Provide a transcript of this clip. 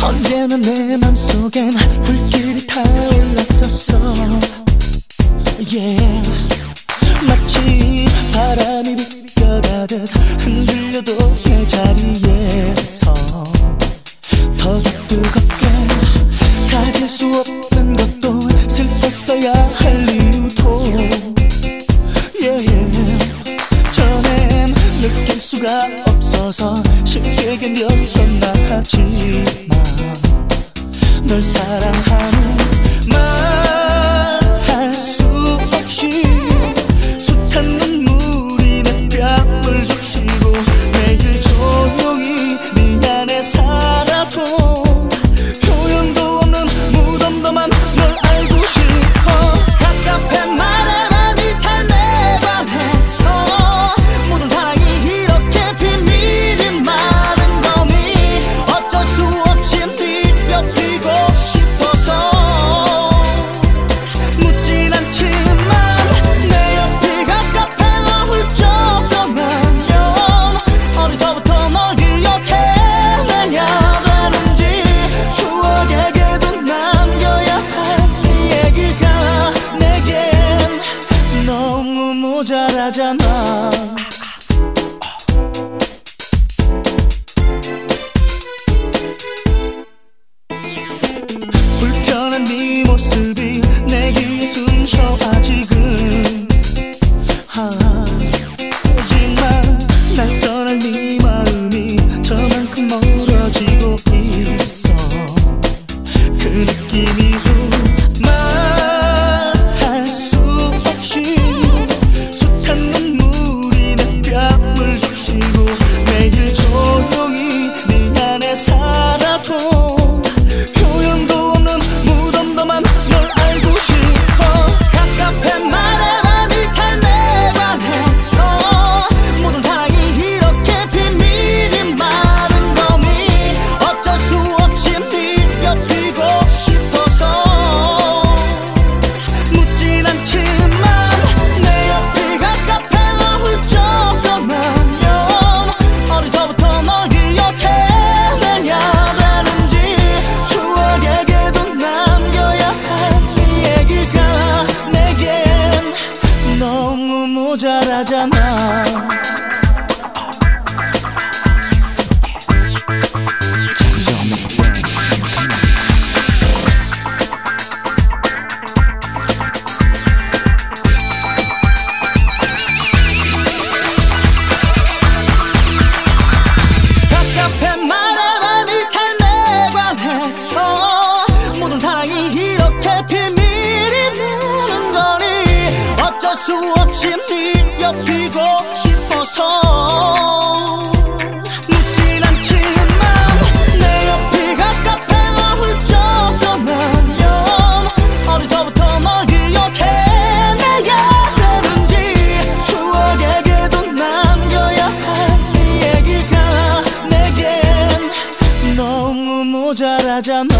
언제나 내 맘속엔 불길이 타올랐었어. Yeah. 마치 바람이 비껴가듯 흔들려도 내 자리에서 더 뜨겁게 가질 수 없는 것도 슬펐어야 할 이유도 yeah. 전엔 느낄 수가 없어서 쉽게 견뎠었나 하지만 널 사랑하는 말할 수 없이 숱한 눈물이 내 뺨을 적시고 매일 조용히 네 안에 살아도 표현도 없는 무덤덤한 널 알고 싶어. 갑갑해 말해봐 네 삶에 관해서 모든 사랑이 이렇게 비밀이 많은 거니 어쩔 수 없이 네 곁이고 싶어서 묻진 않지만 내 옆이 갑갑해 너 훌쩍 떠나면 어디서부터 널 기억해내냐 되는지 추억에게도 남겨야 할 네 얘기가 내겐 너무 모자라잖아. 불편한 네 모습이 내 귀에 숨쉬어 아직은 하지만 날 떠날 네 마음이 저만큼 멀어지고 있어. 그 느낌이 말할 수 없이 숱한 눈물이 내 뺨을 적시고 매일 조용히 네 안에 살아도 표현도 없는 무덤덤한 널 알고 싶어. 갑갑해 말해봐 네 삶에 관해서 모든 사랑이 이렇게 비밀이 많은 거니 어쩔 수 없이 네 곁이고 싶어서 묻진 않지만 내 옆이 갑갑해 너 훌쩍 떠나면 어디서부터 널 기억해내냐 되는지 추억에게도 남겨야 할 네 얘기가 내겐 너무 모자라잖아. 갑갑해 말해봐 네 삶에 관해서 모든 사랑이 이렇게 비밀이 많은 거니 어쩔 수 없이 네 옆이고 싶어서 묻진 않지만 내 옆이 갑갑해 너 훌쩍 떠나면 어디서부터 널 기억해내야 되는지 추억에게도 남겨야 할 네 얘기가 내겐 너무 모자라잖아.